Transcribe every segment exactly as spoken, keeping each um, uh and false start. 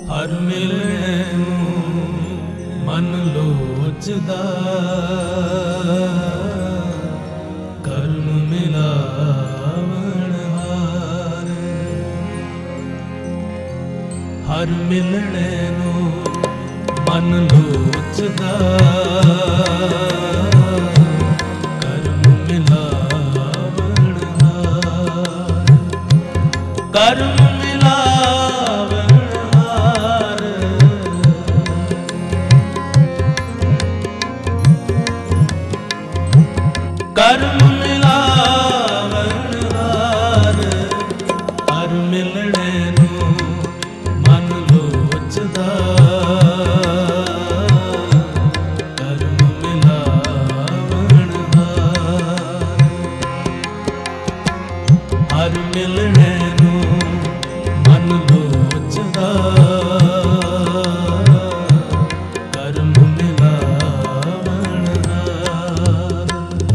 ਹਰ ਮਿਲਣੇ ਨੂੰ ਮਨ ਲੋਚਦਾ, ਕਰਮ ਮਿਲਾਵਣ ਹਾਰ। ਹਰ ਮਿਲਣੇ ਨੂੰ ਮਨ ਲੋਚਦਾ, ਕਰਮ ਮਿਲਾਵਣ ਹਾਰ। ਕਰਮ ਕਰਮ ਮਿਲਾਵਣ ਹਾਰ। ਹਰ ਮਿਲਣੇ ਨੂੰ ਮਨ ਲੋਚਦਾ, ਕਰਮ ਮਿਲਾਵਣ ਹਾਰ। ਹਰ ਮਿਲਣੇ ਨੂੰ ਮਨ ਲੋਚਦਾ, ਕਰਮ ਮਿਲਾਵਣ ਹਾਰ।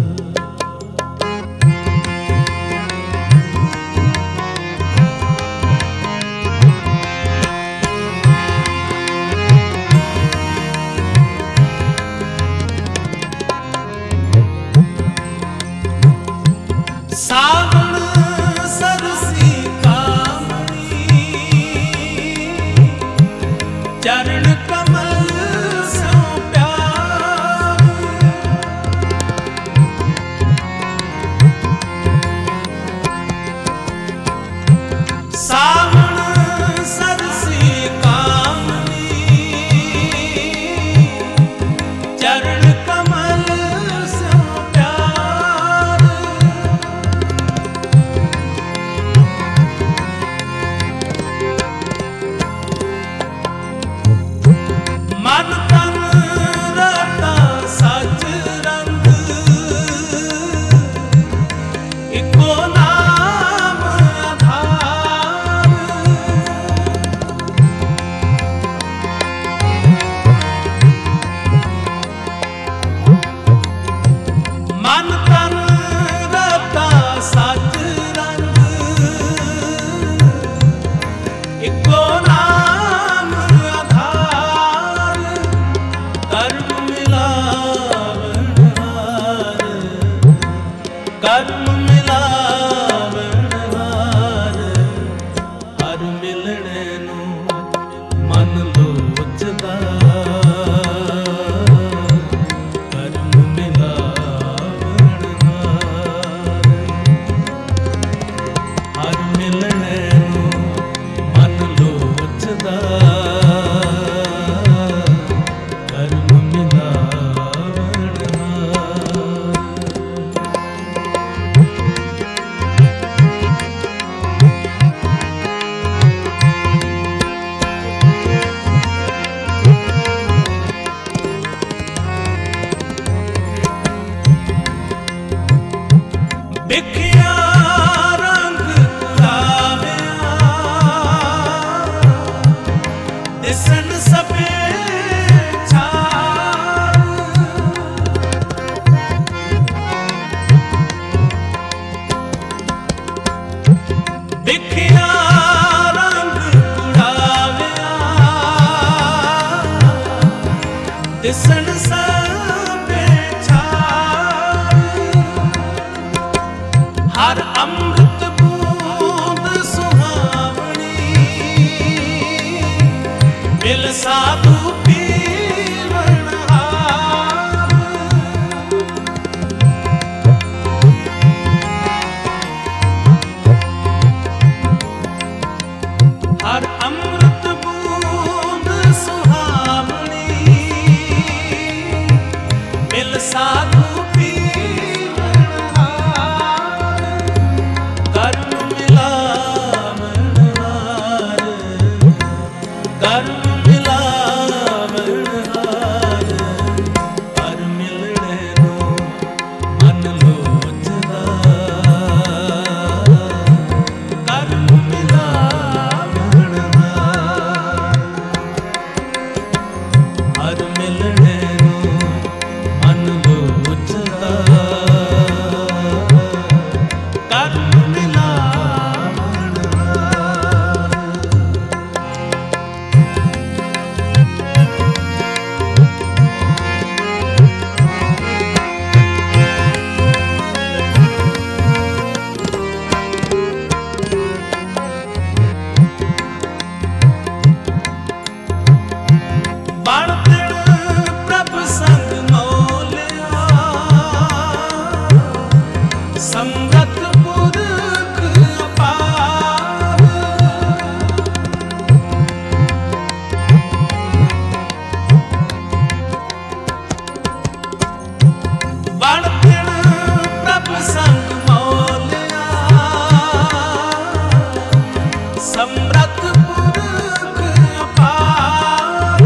ਸਾਵਣ ਸਰਸੀ ਕਾਮਣੀ, ਚਰਨ ਕਮਲ ਸੋ ਪਿਆਰ। ਸਾਵਣ ਸਰਸੀ ਕਾਮਣੀ, ਚਰਨ ਕਮਲ ਸੋ ਪਿਆਰ। ਮਨ ਤਨ ਰਤਾ ਸਚ ਰੰਗ, ਇੱਕੋ ਨਾਮ ਆਧਾਰ। ਮਨ ਤਨ ਰਤਾ ਸਚ ਰੰਗ, ਇੱਕੋ ਨਾਮ ਆਧਾਰ। ਕਰਮ ਮਿਲਾਵਣ ਹਾਰ। ਕਰਮ ਮਿਲਾਵਣ ਹਾਰ। ਹਰ ਮਿਲਣੇ ਨੂੰ ਮਨ ਲੋਚਦਾ, ਕਰਮ ਮਿਲਾਵਣ ਹਾਰ। ਹਰ ਮਿਲਣੇ ਨੂੰ ਮਨ ਲੋਚਦਾ, ਕਰਮ ਮਿਲਾਵਣ ਹਾਰ। ਵਿਖਿਆ ਰੰਗ ਕੁੜਾਵਿਆ, ਦਿਸਣ ਸਭੇ ਛਾਰ। ਵਿਖਿਆ ਰੰਗ ਕੁੜਾਵਿਆ, ਦਿਸਣ ਸਭੇ ਛਾਰ। ਹਰ ਅੰਮ੍ਰਿਤ ਬੂੰਦ ਸੁਹਾਵਣੀ, ਮਿਲ ਸਾਧੂ ਪੀਵਣ ਹਾਰ। ਹਰ ਅੰਮ੍ਰਿਤ ਬੂੰਦ ਸੁਹਾਵਣੀ, ਸਮਰੱਥ ਪੁਰਖ ਅਪਾਰ।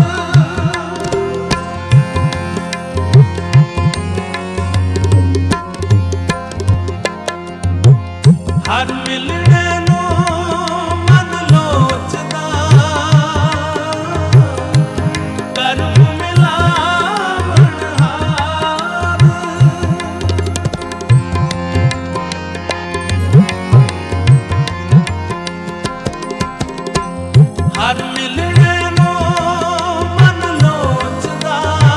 ਹਰ ਮਿਲਣੇ ਨੂੰ ਮਨ ਲੋਚਦਾ, ਕਰਮ ਮਿਲਾਵਣ ਹਾਰ। ਹਰ ਮਿਲਣੇ ਨੂੰ ਮਨ ਲੋਚਦਾ,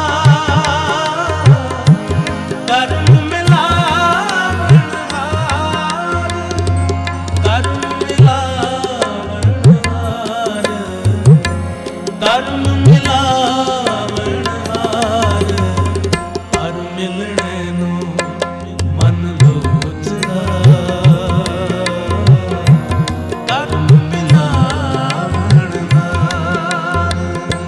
ਕਰਮ ਮਿਲਾਵਣ ਹਾਰ। ਕਰਮ ਮਿਲਾਵਣ ਹਾਰ, ਕਰਮ ਮਿਲਾਵਣ ਹਾਰ। ਹਰ ਮਿਲਣੇ ਨੂੰ ਮਨ ਲੋਚਦਾ, ਕਰਮ ਮਿਲਾਵਣ ਹਾਰ।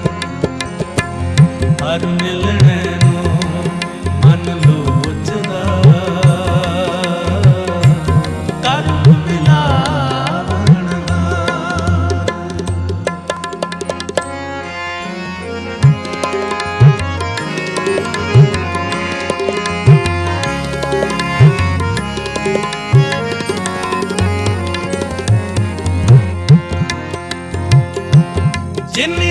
ਹਰ ਮਿਲਣੇ ਨੂੰ ਮਨ ਲੋਚਦਾ, ਕਰਮ ਮਿਲਾਵਣ ਹਾਰ। ਜਿਨ